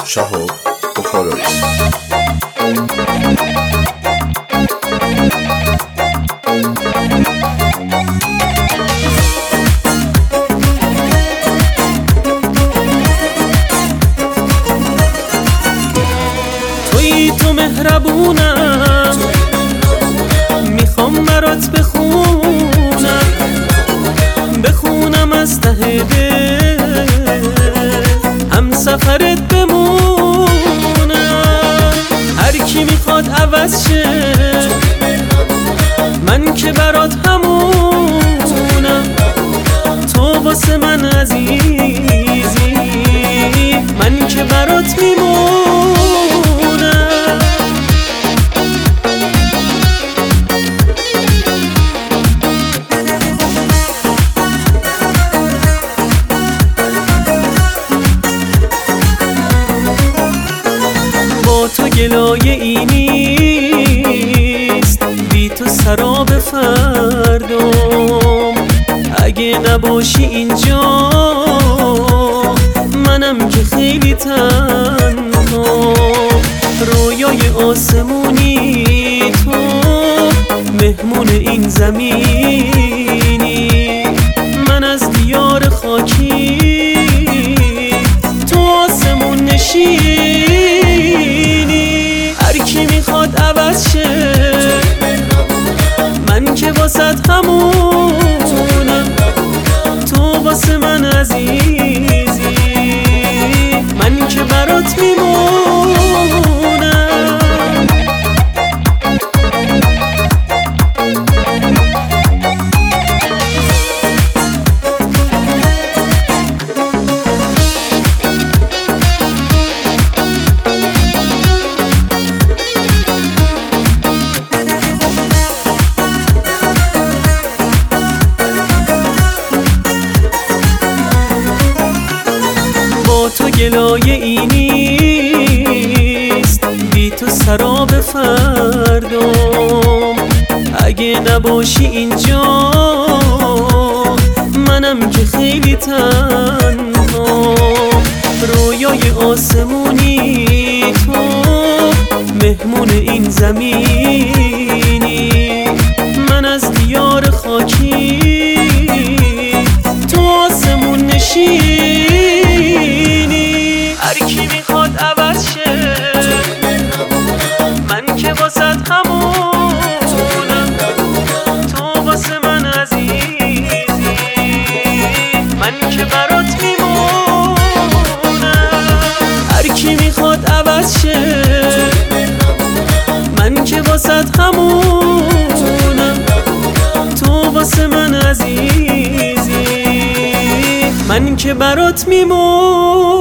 Shahab Bukhari. تویی تو مهربونم، میخوام برات بخونم از ته دل، هم سفرت بمونم. هر کی میخواد عوض شه، من که برات همونم. تو واسه من عزیزی، من که برات میمونم. با تو گلایه ای نیست، بی تو سراب فردام. اگه نباشی اینجا، منم که خیلی تنها. رویای آسمونی تو، مهمون این زمینی. من از دیار خاکی، تو آسمون نشینی. هر کی میخواد عوض شه، من که واسط همونم. تو واسه من عزیزی، من که برات میمونم. با تو گلایه ای نیست، بی تو سراب فردام. اگه نباشی اینجا، منم که خیلی تنها. رویای آسمونی تو، مهمون این زمینی. من از دیار خاکی، تو آسمون نشینی. هر کی میخواد عوض شه، من که واسط همونم. تو واسه من عزیزی، من که برات میمونم. هر کی میخواد عوض شه، من که واسط همونم. تو واسه من عزیزی، من که برات میمونم.